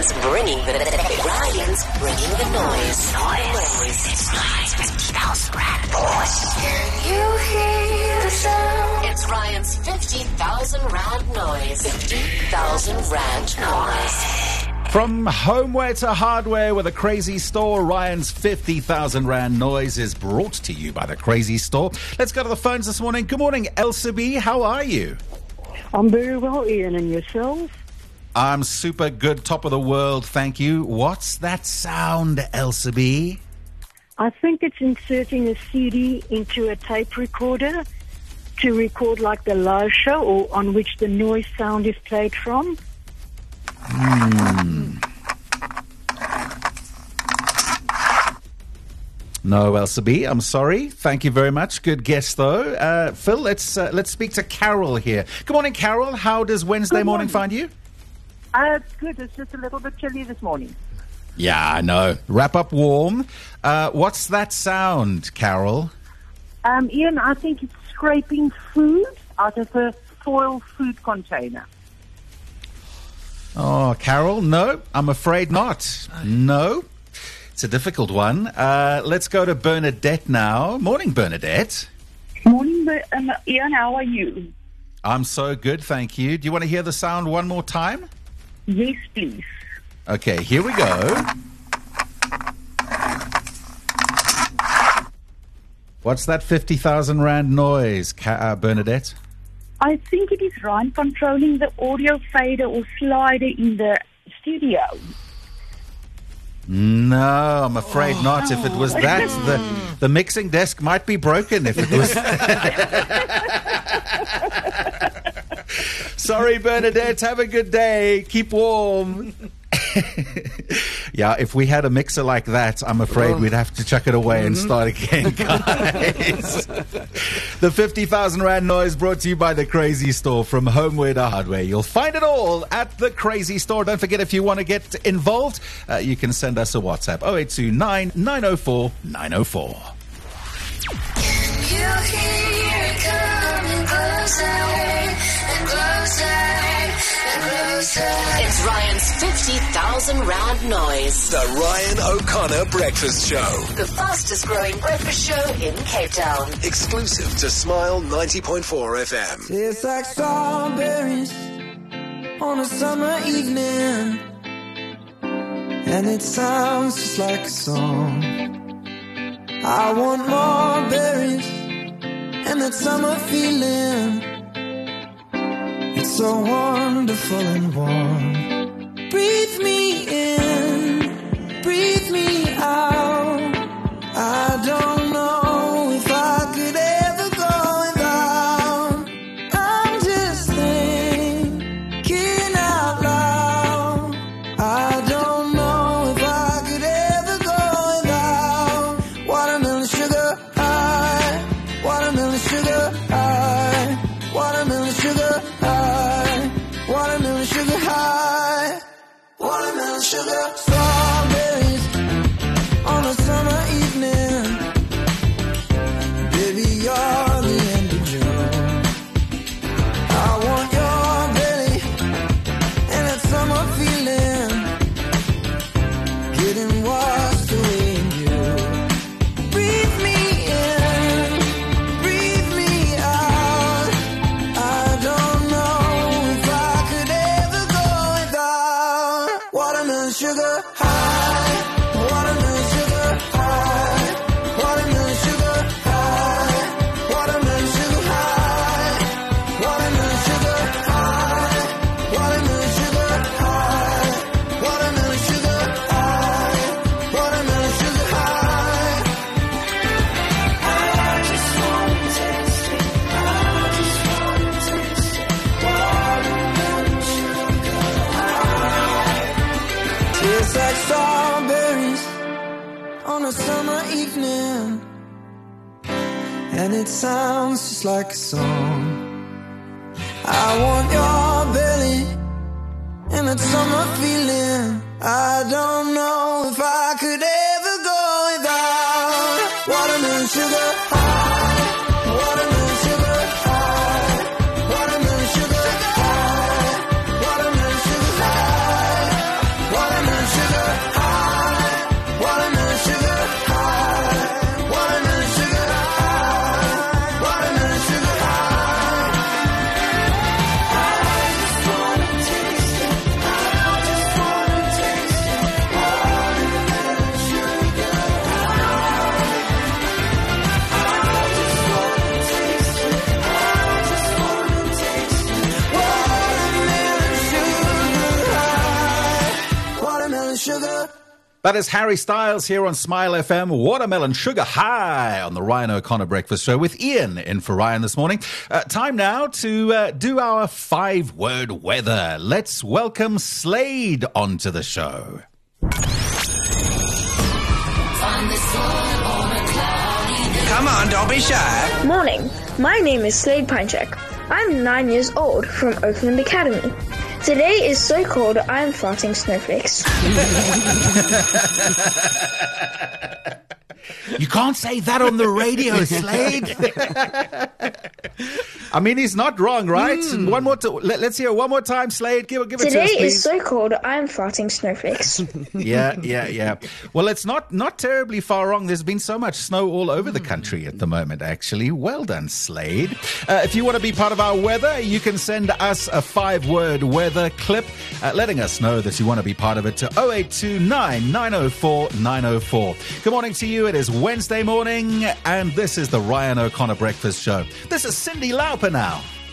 Ryan's bringing the noise. It's Ryan's 50,000 Rand noise. Can you hear the sound? It's Ryan's 50,000 Rand noise. 50,000 Rand noise. From homeware to hardware with a Crazy Store, Ryan's 50,000 Rand noise is brought to you by the Crazy Store. Let's go to the phones this morning. Good morning, Elsa B. How are you? I'm very well, Ian, and yourself? I'm super good, top of the world, thank you. What's that sound, Elsa B? I think it's inserting a CD into a tape recorder to record like the live show or on which the noise sound is played from. No, Elsa B, I'm sorry. Thank you very much. Good guess, though. Phil, let's speak to Carol here. Good morning, Carol. How does Wednesday morning find you? Good. It's just a little bit chilly this morning. Yeah, I know. Wrap up warm. What's that sound, Carol? Ian, I think it's scraping food out of a foil food container. Oh, Carol, no, I'm afraid not. No. It's a difficult one. Let's go to Bernadette now. Morning, Bernadette. Morning, Ian. How are you? I'm so good, thank you. Do you want to hear the sound one more time? Yes, please. Okay, here we go. What's that 50,000 Rand noise, Bernadette? I think it is Ryan controlling the audio fader or slider in the studio. No, I'm afraid not. If it was that, the mixing desk might be broken if it was. Sorry, Bernadette. Have a good day. Keep warm. Yeah, if we had a mixer like that, I'm afraid we'd have to chuck it away and start again, guys. The 50,000 Rand noise brought to you by the Crazy Store. From homeware to hardware, you'll find it all at the Crazy Store. Don't forget, if you want to get involved, you can send us a WhatsApp, 0829 904 904. Can you hear it coming closer and closer and closer? It's Ryan's 50,000 Rand noise. The Ryan O'Connor Breakfast Show. The fastest growing breakfast show in Cape Town. Exclusive to Smile 90.4 FM. Tastes like strawberries on a summer evening, and it sounds just like a song. I want more berries and that summer feeling. It's so wonderful and warm. Breathe me in, breathe me out. I don't know if I could ever go without. I'm just thinking out loud. I don't know if I could ever go without watermelon sugar high, watermelon sugar high, watermelon sugar high, watermelon sugar high, watermelon sugar. Strawberries on a summer evening. Baby, you're the end of June. I want your belly and that summer feeling, getting washed away in you. Breathe me in, breathe me out. I don't know if I could ever go without watermelon sugar high, watermelon sugar high, watermelon sugar high, watermelon sugar high, watermelon sugar high, watermelon sugar high, watermelon sugar high, watermelon sugar high. I just want to taste it. I just want to taste it. Watermelon sugar high. Tastes like strawberries on a summer evening, and it sounds just like a song. I want your belly and that summer feeling. I don't know if I could ever go without watermelon sugar high, watermelon sugar high, watermelon sugar high, watermelon sugar high, watermelon sugar. That is Harry Styles here on Smile FM. Watermelon Sugar High on the Ryan O'Connor Breakfast Show with Ian in for Ryan this morning. Time now to do our 5-word weather. Let's welcome Slade onto the show. Come on, don't be shy. Morning. My name is Slade Pinecheck. I'm 9 years old from Oakland Academy. Today is so cold I'm farting snowflakes. You can't say that on the radio, Slade. I mean, he's not wrong, right? One more. Let's hear it one more time, Slade. Give it to us, Today please. is so cold I'm farting snowflakes. Yeah. Well, it's not terribly far wrong. There's been so much snow all over the country at the moment, actually. Well done, Slade. If you want to be part of our weather, you can send us a 5-word weather clip letting us know that you want to be part of it to 0829 904 904. Good morning to you. It is Wednesday morning, and this is the Ryan O'Connor Breakfast Show. This is Cyndi Lauper now.